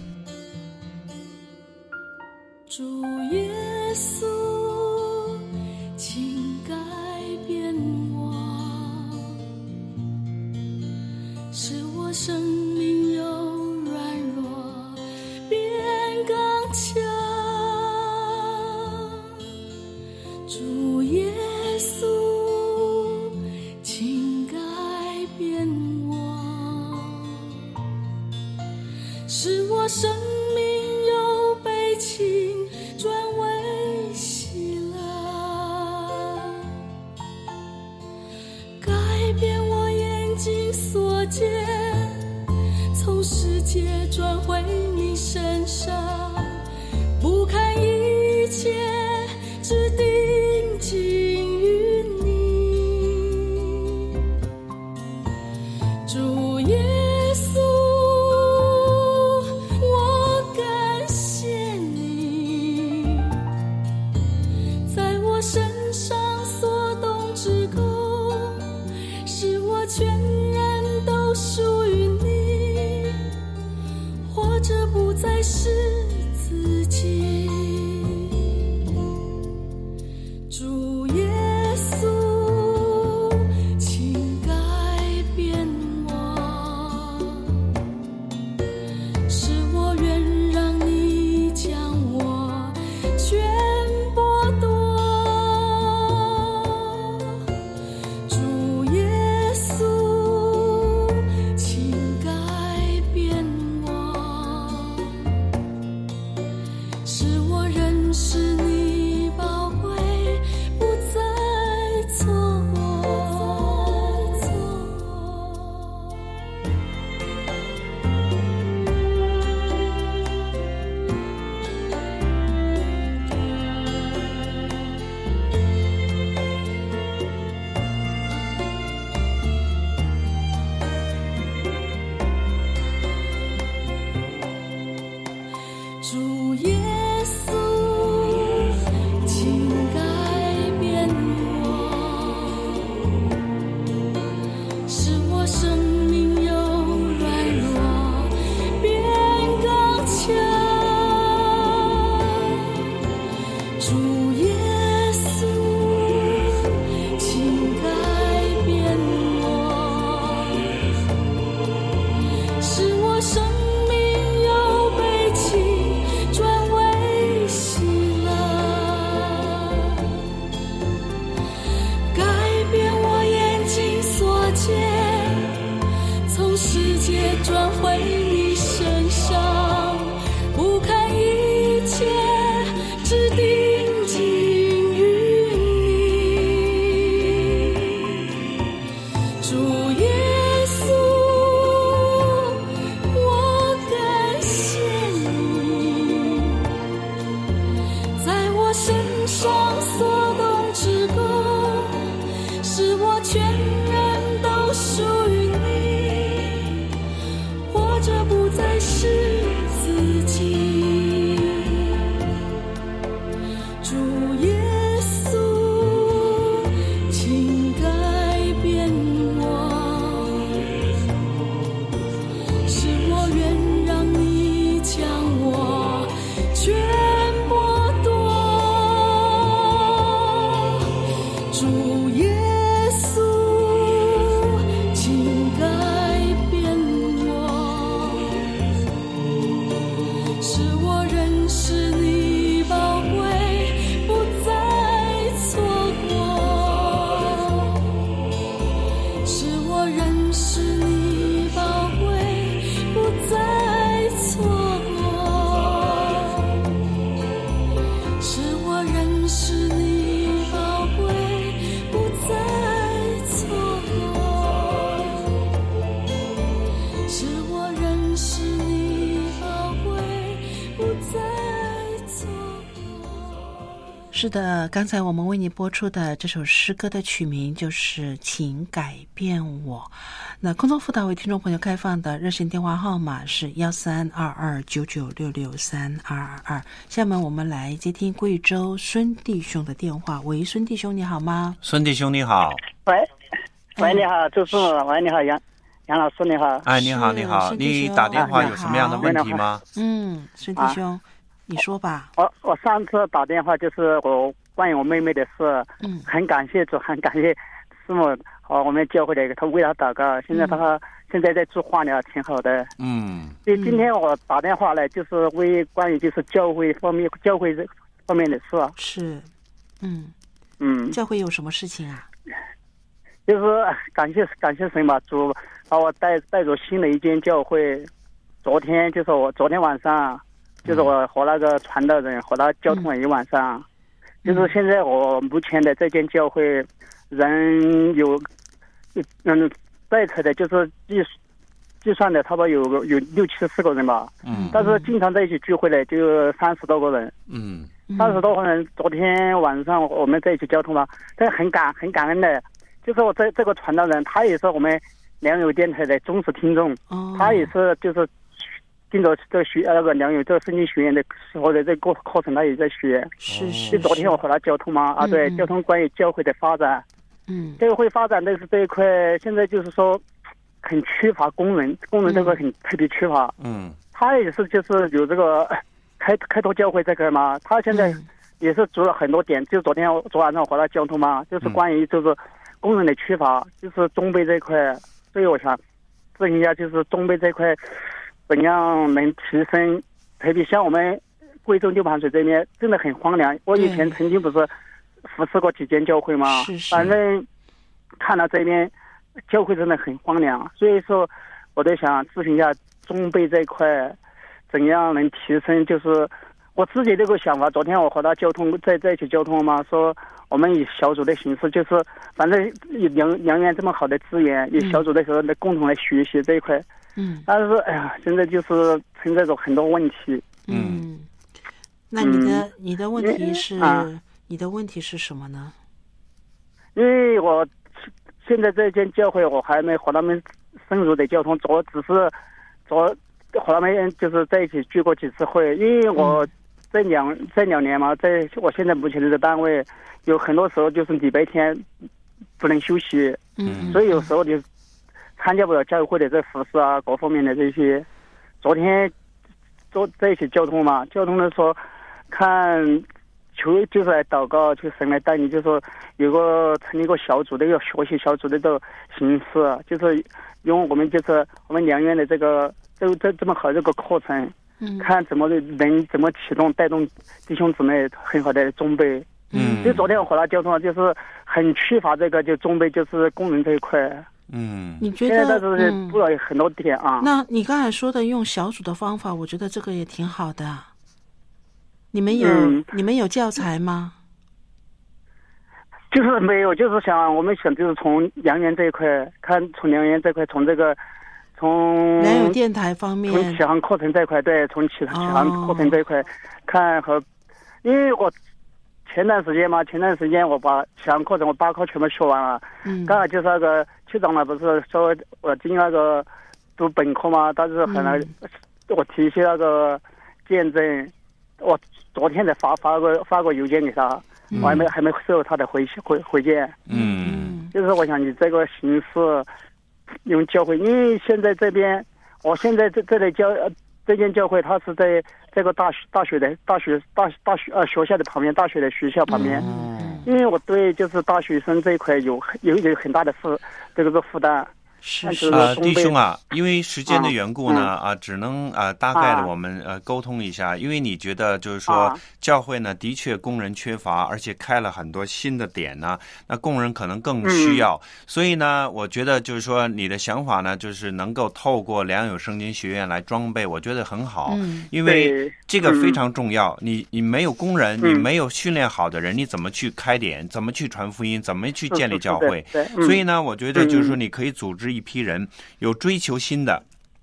主耶稣，请改变我，使我生命由软弱变刚强。主耶稣，请改变我，使我生命由悲情转为喜乐，改变我眼睛所见，从世界转回你身上，不看一切，只定睛于你。主耶稣，我感谢你，在我身上所动之功，使我全然都属于你，活着不再是自己。主耶稣，请改变我，使我愿让你将我全剥夺。主耶稣，请改变我，使我认识你宝贵，不再错过。主耶稣，请改变我，使我生命由软弱变刚强。主耶稣，请改变我，使我生命由悲情转为喜乐，改变我眼睛所见，从世界转回你身上，不看一切，只定睛于你。主耶稣，我感谢你，在我身上所动之功， 是的，刚才我们为你播出的这首诗歌的曲名就是《请改变我》。那空中辅导为听众朋友开放的热线电话号码是幺三二二九九六六三二二二。下面我们来接听贵州孙弟兄的电话。喂，孙弟兄，你好吗？ 孙弟兄你好。 喂，喂，你好，周师傅，喂，你好，杨杨老师，你好。 哎，你好，你好，你打电话有什么样的问题吗？ 嗯，孙弟兄。啊，你说吧。 我我上次打电话就是我关于我妹妹的事， 嗯， 很感谢主，很感谢师母和我们教会的他为她祷告。现在她、嗯、现在在做化疗，挺好的。 嗯， 所以今天我打电话来就是为关于就是教会方面教会方面的事。 是，嗯嗯， 教会有什么事情啊？ 就是感谢感谢神吧，主把我带带入新的一间教会。昨天就是我昨天晚上。就是我和那个传道人和他交通了一晚上，嗯、就是现在我目前的这间教会人有，嗯，在场的就是计计算的差不多有有六七十个人吧， 嗯， 但是经常在一起聚会的就三十多个人， 嗯， 三十多个人。昨天晚上我们在一起交通嘛，但很感很感恩的，就是我这这个传道人他也是我们良友电台的忠实听众， 哦、 他也是就是。听着这个学那个良友这个圣经学院的时候的这个课程，他也在学。 是是。 就昨天我和他交通嘛，啊对， 嗯、 交通关于教会的发展。 嗯。 教会发展，但是这一块现在就是说很缺乏工人，工人这个很、嗯、特别缺乏。 嗯。 他也是就是有这个开开拓教会这个嘛，他现在也是做了很多点，就昨天昨晚上和他交通嘛，就是关于就是工人的缺乏，就是中北这一块，所以我想咨询一下，就是中北这一块。怎样能提升？特别像我们贵州六盘水这边真的很荒凉。我以前曾经不是服侍过几间教会吗？ 是是。 反正看到这边教会真的很荒凉，所以说我在想咨询一下中北这一块怎样能提升。就是我自己这个想法，昨天我和他交通在在一起交通嘛，说我们以小组的形式，就是反正良良缘这么好的资源，以小组的时候来共同来学习这一块。 嗯， 但是哎呀，现在就是存在着很多问题。 嗯，那你的、嗯、你的问题是、 啊、 你的问题是什么呢？ 因为我现在这间教会我还没和他们深入的交通，我只是昨和他们就是在一起聚过几次会。因为我这两、嗯、这两年嘛，在我现在目前的单位，有很多时候就是礼拜天不能休息， 嗯， 所以有时候就。参加不了教会的这服饰啊，各方面的这些。昨天坐在一起交通嘛，交通的时候看求就是来祷告，求神来带你，就是说有个成立一个小组的一个学习小组的这个形式，就是用我们就是我们良院的这个这这这么好这个课程， 嗯， 看怎么能怎么启动带动弟兄姊妹很好的中备。 嗯， 就昨天我和他交通，就是很缺乏这个就中备就是工人这一块。 嗯， 你觉得现在都是做了很多点啊、 嗯？那你刚才说的用小组的方法，我觉得这个也挺好的。你们有、嗯、你们有教材吗？ 就是没有，就是想我们想就是从良缘这一块看，从良缘这块，从这个从良友电台方面， 从启航课程这一块，对，从启启航课程这一块、哦、看和，因为我。前段时间嘛，前段时间我把启航课程我八科全部学完了， 嗯， 刚好就是那个区长呢，不是说我进那个读本科嘛，但是很难、嗯，我提一些那个见证，我昨天才发发过发过邮件给他，嗯、我还没还没收到他的回回回件， 嗯， 就是我想你这个形式用教会，因为现在这边我现在这这里教。这间教会它是在这个大学大学的大学大大学呃学校的旁边，大学的学校旁边。 嗯， 因为我对就是大学生这一块有有有很大的负这个个负担。 是是啊，弟兄啊，因为时间的缘故呢，啊，啊只能啊大概的我们呃沟通一下。因为你觉得就是说、啊、教会呢的确工人缺乏，而且开了很多新的点呢，那工人可能更需要。嗯、所以呢，我觉得就是说你的想法呢，就是能够透过良友圣经学院来装备，我觉得很好。 嗯， 因为这个非常重要。嗯、你你没有工人， 嗯、 你没有训练好的人，你怎么去开点？怎么去传福音？怎么去建立教会？ 是是是对对嗯、 所以呢，我觉得就是说你可以组织一批人有追求心的，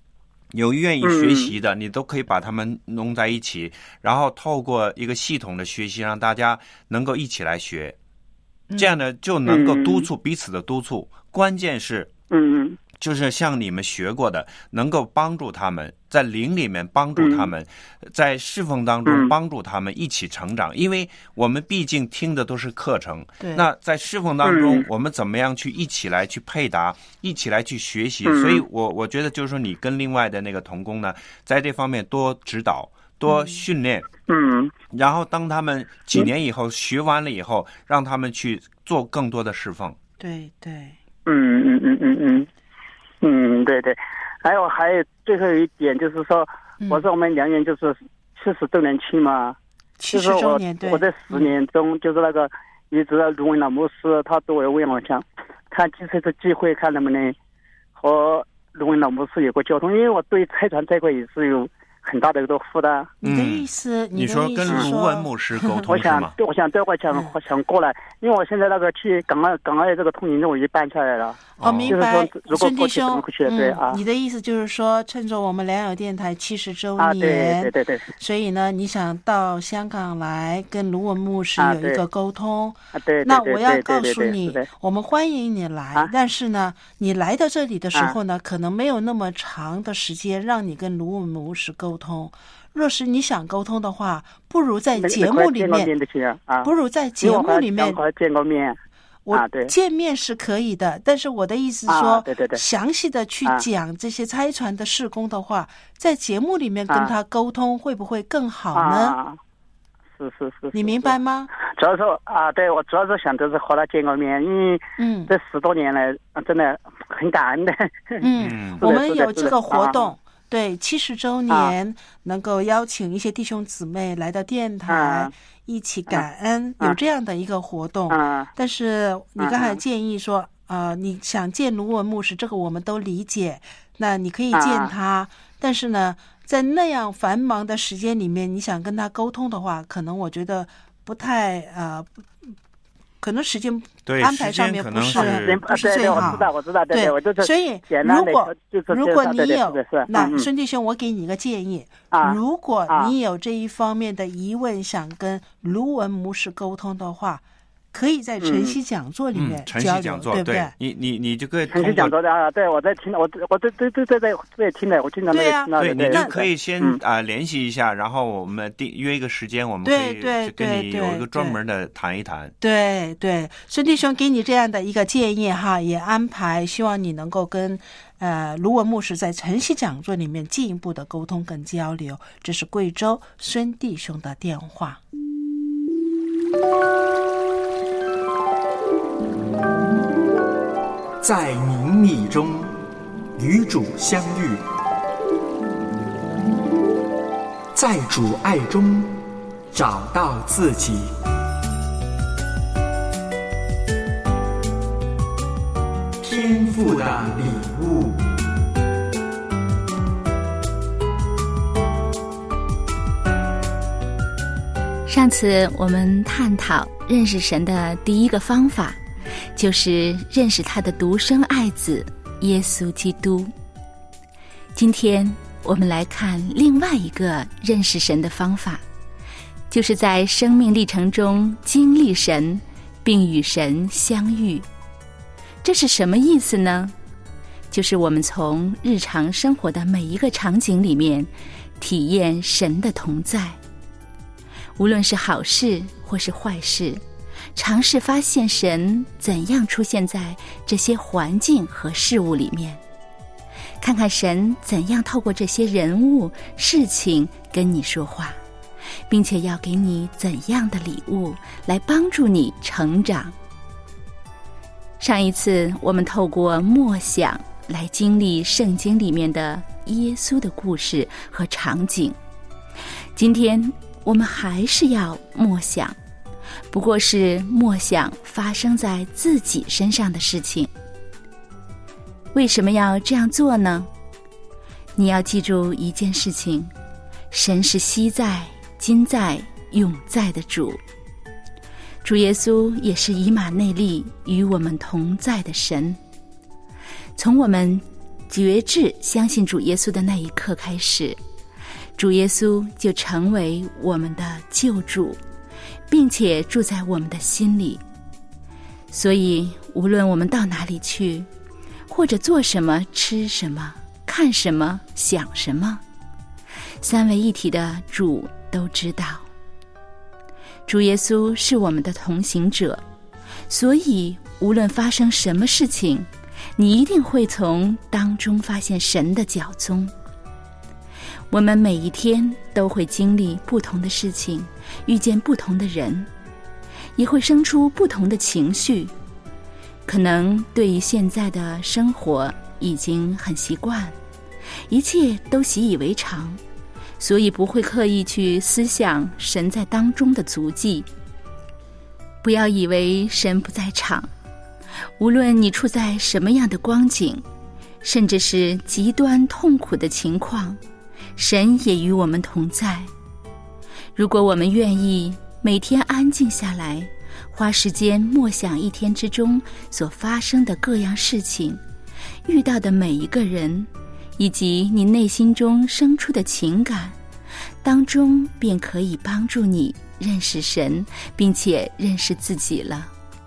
有愿意学习的，你都可以把他们弄在一起，然后透过一个系统的学习，让大家能够一起来学，这样呢就能够督促彼此的督促。关键是， 嗯嗯， 就是像你们学过的，能够帮助他们在灵里面帮助他们，在侍奉当中帮助他们一起成长。因为我们毕竟听的都是课程，那在侍奉当中，我们怎么样去一起来去配搭，一起来去学习。所以我我觉得就是说，你跟另外的那个同工呢，在这方面多指导、多训练， 嗯， 然后当他们几年以后学完了以后，让他们去做更多的侍奉。 对对， 嗯嗯嗯嗯嗯嗯，对对。还有还有最后一点就是说， 嗯、 我说我们良缘就是七十周年庆嘛， 七十周年，对， 我在十年中、嗯、就是那个一直卢文老牧师，他作为问我想看这次的机会，看能不能和卢文老牧师有个交通，因为我对财团这块也是有很大的一个负担。 你的意思， 嗯、你说跟卢文牧师沟通是吗？ 我想，我想待会想、嗯、想过来，因为我现在那个去港澳港澳这个通行证我已经办下来了。 哦，明白，孙弟兄， 对啊、 嗯，你的意思就是说，趁着我们良友电台七十周年， 啊、对对对对， 所以呢，你想到香港来跟卢文牧师有一个沟通。 啊，对， 那我要告诉你，我们欢迎你来，啊、但是呢，你来到这里的时候呢，啊、可能没有那么长的时间让你跟卢文牧师沟通。若是你想沟通的话，不如在节目里面， 啊、 不如在节目里面见过面。 我见面是可以的，但是我的意思是说， 啊、对对对， 详细的去讲这些拆船的事工的话，啊、在节目里面跟他沟通会不会更好呢？ 啊、是, 是是是， 你明白吗？ 主要是啊，对，我主要是想着是和他见个面，因为嗯，这十多年来真的很感恩的。 嗯，我们有这个活动。对，七十周年、啊、能够邀请一些弟兄姊妹来到电台、啊、一起感恩、啊、有这样的一个活动、 啊、 但是你刚才建议说、啊、呃，你想见卢文牧师，这个我们都理解，那你可以见他、啊、但是呢在那样繁忙的时间里面，你想跟他沟通的话，可能我觉得不太呃可能时间安排上面不是不是最好。 我知道，我知道，对，我就是所以如果如果你有那孙弟兄，我给你一个建议啊， 如果你有这一方面的疑问，想跟卢文牧师沟通的话，可以在晨曦讲座里面交流，对不对？ 你你你就可以晨曦讲座的啊，对，我在听，我我对对对对对对听的，我经常在听到的。 对，你就可以先啊联系一下，然后我们定约一个时间，我们可以跟你有一个专门的谈一谈。 对对，孙弟兄给你这样的一个建议哈，也安排，希望你能够跟呃卢文牧师在晨曦讲座里面进一步的沟通跟交流。这是贵州孙弟兄的电话。 在明密中与主相遇，在主爱中找到自己。天父的礼物。 上次我们探讨认识神的第一个方法，就是认识他的独生爱子耶稣基督。今天我们来看另外一个认识神的方法，就是在生命历程中经历神，并与神相遇。这是什么意思呢？就是我们从日常生活的每一个场景里面体验神的同在，无论是好事或是坏事，尝试发现神怎样出现在这些环境和事物里面，看看神怎样透过这些人物事情跟你说话，并且要给你怎样的礼物来帮助你成长。上一次我们透过默想来经历圣经里面的耶稣的故事和场景，今天我们还是要默想，不过是默想发生在自己身上的事情。为什么要这样做呢？你要记住一件事情，神是昔在、今在、永在的主。主耶稣也是以马内利与我们同在的神。从我们决志相信主耶稣的那一刻开始，主耶稣就成为我们的救主，并且住在我们的心里。所以无论我们到哪里去，或者做什么、吃什么、看什么、想什么，三位一体的主都知道。主耶稣是我们的同行者，所以无论发生什么事情，你一定会从当中发现神的脚踪。我们每一天都会经历不同的事情，遇见不同的人，也会生出不同的情绪。可能对于现在的生活已经很习惯，一切都习以为常，所以不会刻意去思想神在当中的足迹。不要以为神不在场，无论你处在什么样的光景，甚至是极端痛苦的情况，神也与我们同在。如果我们愿意每天安静下来，花时间默想一天之中所发生的各样事情，遇到的每一个人，以及你内心中生出的情感，当中便可以帮助你认识神，并且认识自己了。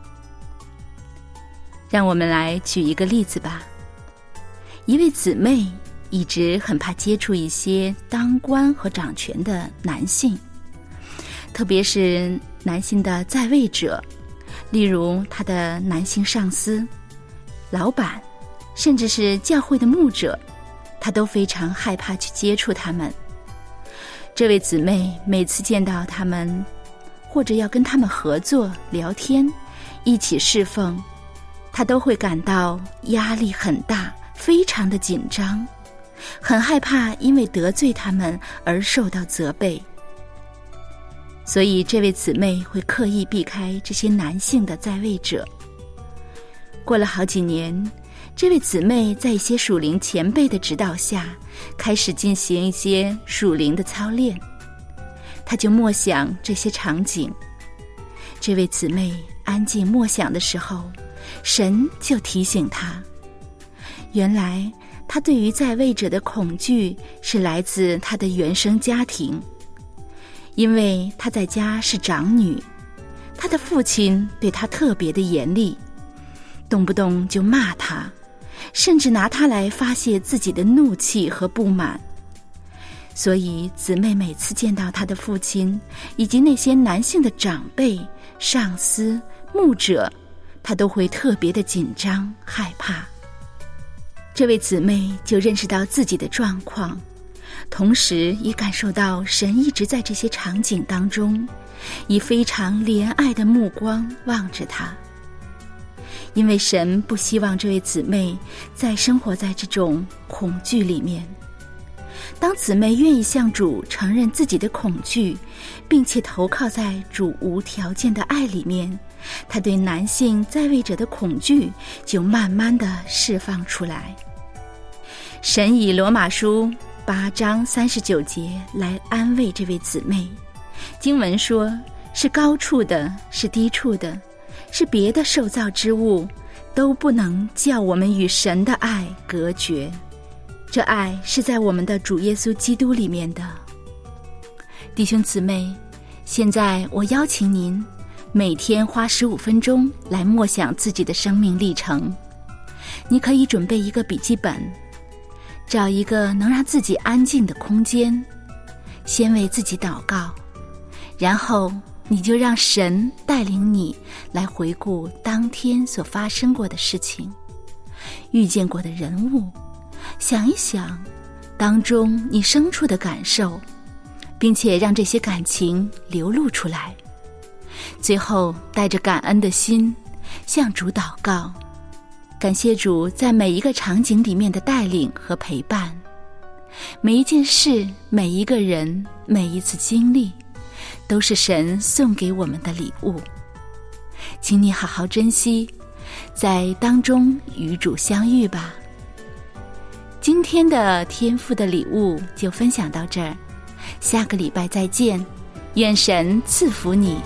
让我们来举一个例子吧。一位姊妹一直很怕接触一些当官和掌权的男性，特别是男性的在位者，例如他的男性上司、老板，甚至是教会的牧者，他都非常害怕去接触他们。这位姊妹每次见到他们，或者要跟他们合作、聊天、一起侍奉，她都会感到压力很大，非常的紧张，很害怕因为得罪他们而受到责备。所以这位姊妹会刻意避开这些男性的在位者。过了好几年，这位姊妹在一些属灵前辈的指导下，开始进行一些属灵的操练。她就默想这些场景。这位姊妹安静默想的时候，神就提醒她，原来她对于在位者的恐惧是来自她的原生家庭。因为她在家是长女，她的父亲对她特别的严厉，动不动就骂她，甚至拿她来发泄自己的怒气和不满。所以姊妹每次见到她的父亲以及那些男性的长辈、上司、牧者，她都会特别的紧张害怕。这位姊妹就认识到自己的状况，同时也感受到神一直在这些场景当中，以非常怜爱的目光望着她。因为神不希望这位姊妹再生活在这种恐惧里面。当姊妹愿意向主承认自己的恐惧，并且投靠在主无条件的爱里面，她对男性在位者的恐惧就慢慢地释放出来。神以罗马书八章三十九节来安慰这位姊妹。经文说，是高处的，是低处的，是别的受造之物，都不能叫我们与神的爱隔绝。这爱是在我们的主耶稣基督里面的。弟兄姊妹，现在我邀请您每天花十五分钟来默想自己的生命历程。你可以准备一个笔记本，找一个能让自己安静的空间，先为自己祷告，然后你就让神带领你来回顾当天所发生过的事情，遇见过的人物，想一想当中你生出的感受，并且让这些感情流露出来。最后带着感恩的心向主祷告，感谢主在每一个场景里面的带领和陪伴。每一件事，每一个人，每一次经历，都是神送给我们的礼物。请你好好珍惜，在当中与主相遇吧。今天的天父的礼物就分享到这儿，下个礼拜再见，愿神赐福你。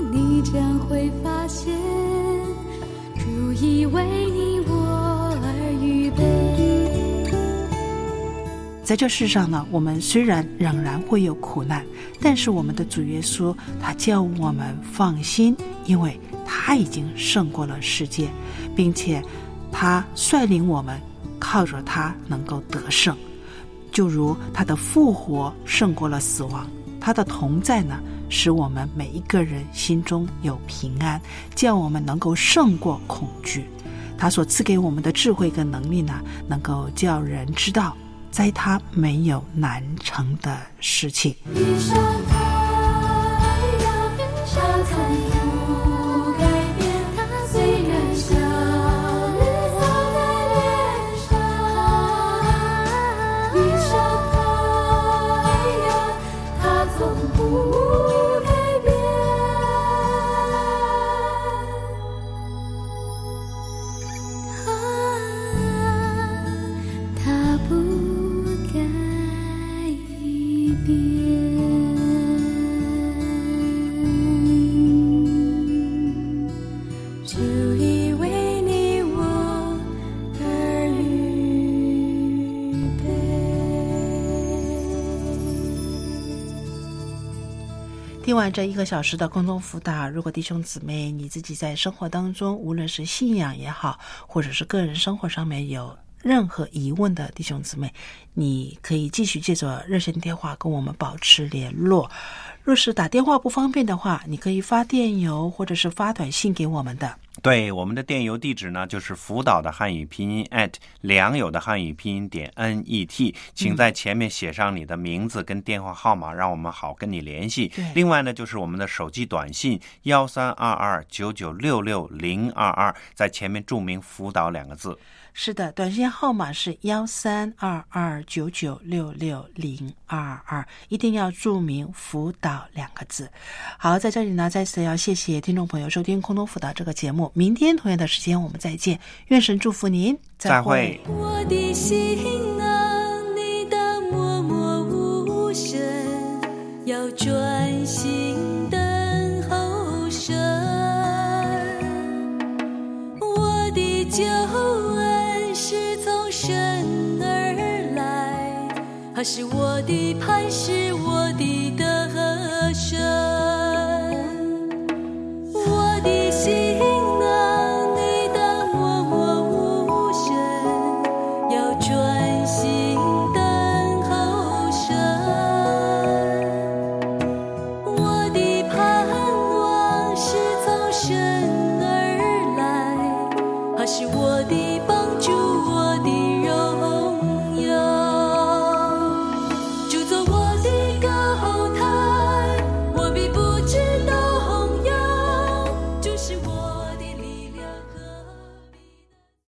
你将会发现，主已为你我而预备。 在这世上呢，我们虽然仍然会有苦难，但是我们的主耶稣他叫我们放心，因为他已经胜过了世界，并且他率领我们靠着他能够得胜。就如他的复活胜过了死亡，他的同在呢，使我们每一个人心中有平安，叫我们能够胜过恐惧。他所赐给我们的智慧跟能力呢，能够叫人知道在他没有难成的事情。 一上太阳，它从不改变，它虽然笑日洒在脸上。一上太阳，它从不改变。它，它不改变。主已为你我而预备。 听完这一个小时的空中辅导，如果弟兄姊妹你自己在生活当中，无论是信仰也好，或者是个人生活上面有任何疑问的弟兄姊妹，你可以继续借着热线电话跟我们保持联络。若是打电话不方便的话，你可以发电邮或者是发短信给我们的。 对，我们的电邮地址呢，就是辅导的汉语拼音 at 良友的汉语拼音点 net， 请在前面写上你的名字跟电话号码，让我们好跟你联系。另外呢，就是我们的手机短信幺三二二九九六六零二二，在前面注明辅导两个字。 是的，短信号码是幺三二二九九六六零二二，一定要注明辅导两个字。好，在这里呢，再次要谢谢听众朋友收听空中辅导这个节目。明天同样的时间我们再见，愿神祝福您，再会。 我的心啊，你当默默无声，要专心等候神。我的救恩是从神而来，它是我的磐石，我的得胜。我的心啊，你当默默无声，要专心等候神。我的盼望是从神而来，它是我